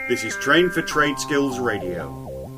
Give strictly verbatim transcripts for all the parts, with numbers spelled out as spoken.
This is Train for Trade Skills Radio.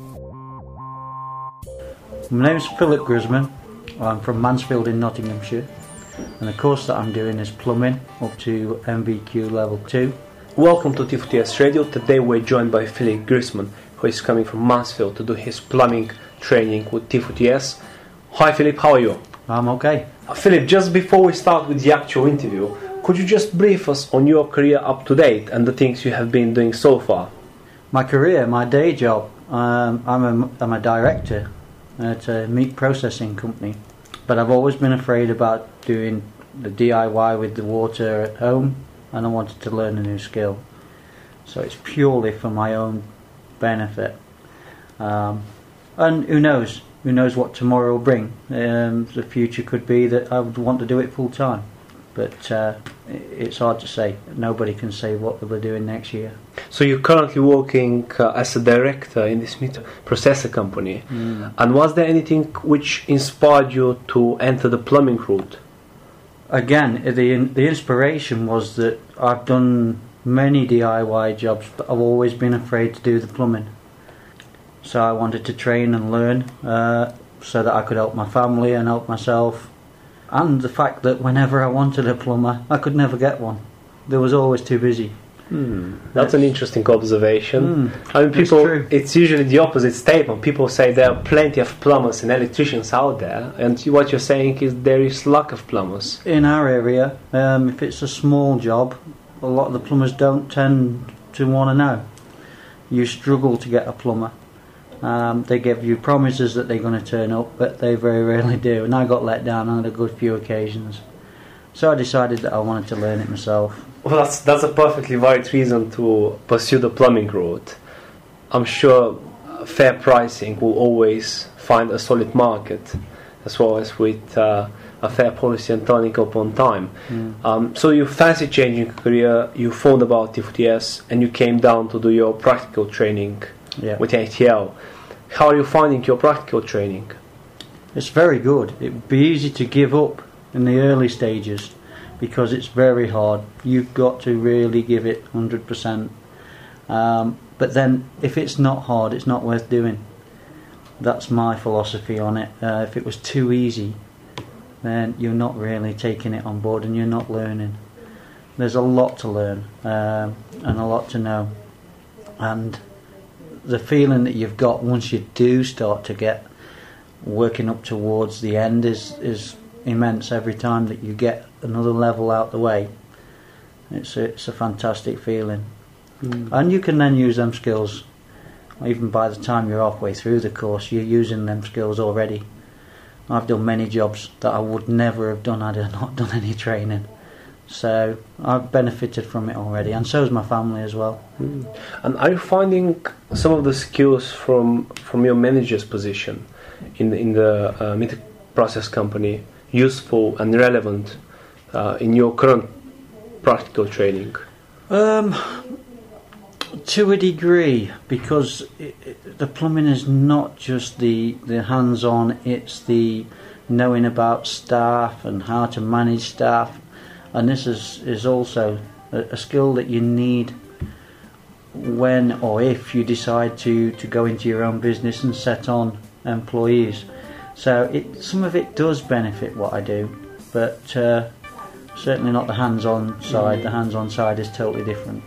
My name's Philip Grisman. I'm from Mansfield in Nottinghamshire, and the course that I'm doing is plumbing up to M V Q level two. Welcome to T F T S Radio. Today we're joined by Philip Grisman, who is coming from Mansfield to do his plumbing training with T F T S. Hi Philip, how are you? I'm okay. Uh, Philip, just before we start with the actual interview, could you just brief us on your career up to date and the things you have been doing so far? My career, my day job, um, I'm, a, I'm a director at a meat processing company, but I've always been afraid about doing the D I Y with the water at home, and I wanted to learn a new skill. So it's purely for my own benefit. Um, and who knows? Who knows what tomorrow will bring? Um, the future could be that I would want to do it full time. But uh, it's hard to say. Nobody can say what they'll be doing next year. So you're currently working uh, as a director in this meat processor company. Mm. And was there anything which inspired you to enter the plumbing route? Again, the the inspiration was that I've done many D I Y jobs, but I've always been afraid to do the plumbing. So I wanted to train and learn uh, so that I could help my family and help myself. And the fact that whenever I wanted a plumber, I could never get one. They was always too busy. Hmm. That's an interesting observation. Mm, I mean, people. true. It's usually the opposite statement. People say there are plenty of plumbers and electricians out there, and what you're saying is there is lack of plumbers. In our area, um, if it's a small job, a lot of the plumbers don't tend to want to know. You struggle to get a plumber. Um, they give you promises that they're going to turn up, but they very rarely do. And I got let down on a good few occasions. So I decided that I wanted to learn it myself. Well, that's that's a perfectly valid reason to pursue the plumbing route. I'm sure fair pricing will always find a solid market, as well as with uh, a fair policy and turning up on time. Mm. Um, so you fancy changing career, you phoned about T F T S, and you came down to do your practical training Yeah. with A T L. How are you finding your practical training? It's very good. It would be easy to give up in the early stages because it's very hard. You've got to really give it one hundred percent. Um, but then if it's not hard, it's not worth doing. That's my philosophy on it. Uh, if it was too easy, then you're not really taking it on board and you're not learning. There's a lot to learn um, and a lot to know. And the feeling that you've got once you do start to get working up towards the end is is immense. Every time that you get another level out the way, it's a, it's a fantastic feeling. Mm. And you can then use them skills even by the time you're halfway through the course. You're using them skills already. I've done many jobs that I would never have done had I not done any training. So I've benefited from it already, and so has my family as well. Mm. And are you finding some of the skills from from your manager's position in the, in the uh, meat process company useful and relevant uh, in your current practical training? Um, to a degree, because it, it, the plumbing is not just the, the hands-on, it's the knowing about staff and how to manage staff. And this is, is also a, a skill that you need when or if you decide to, to go into your own business and set on employees. So it, some of it does benefit what I do, but uh, certainly not the hands-on side. The hands-on side is totally different.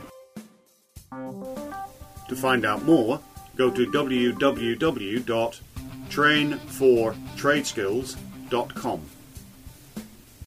To find out more, go to w w w dot train for trade skills dot com.